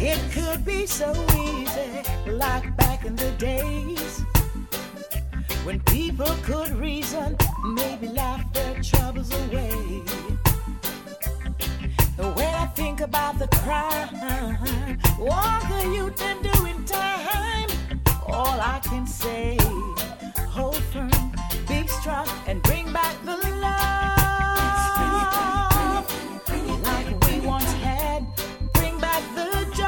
It could be so easy, like back in the days when people could reason, maybe laugh their troubles away. When I think about the crime, all the youth been doing time, all I can say, hold firm, be strong, and bring back the love like we once had. Bring back the joy,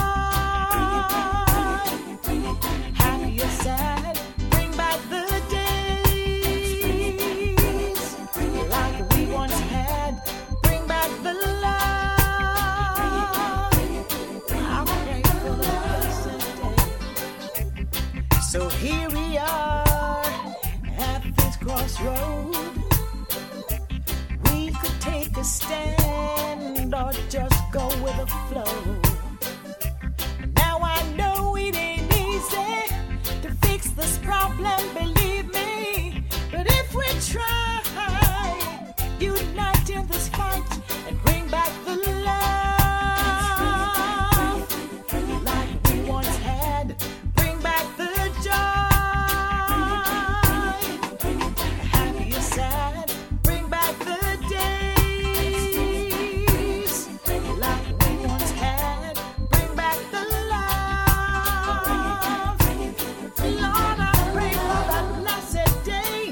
happy or sad. Bring back the days like we once had. Bring back the love. I'm grateful for this day. So here we are at this crossroad. We could take a stand or just go with the flow. Now I know it ain't easy to fix this problem, believe me. But if we try, unite in this fight and bring back the love like we once had. Bring back the joy, happy or sad. Bring back the days like we once had. Bring back the love. Lord, I pray for that blessed day.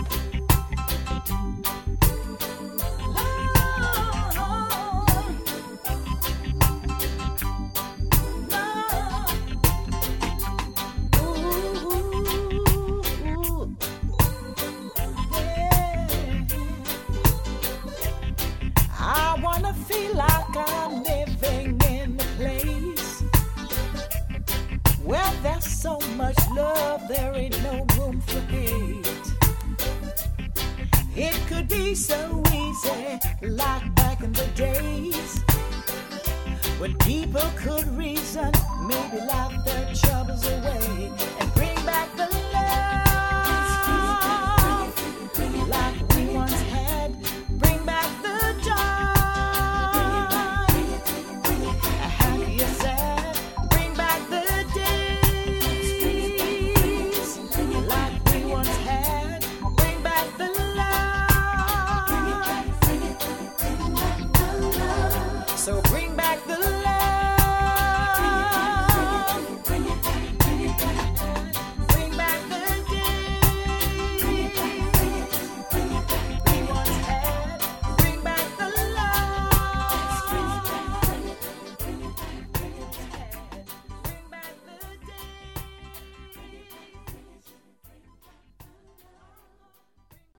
I wanna feel like I'm living in a place where there's so much love, there ain't no room for hate. It could be so easy, like back in the days when people could reason, maybe like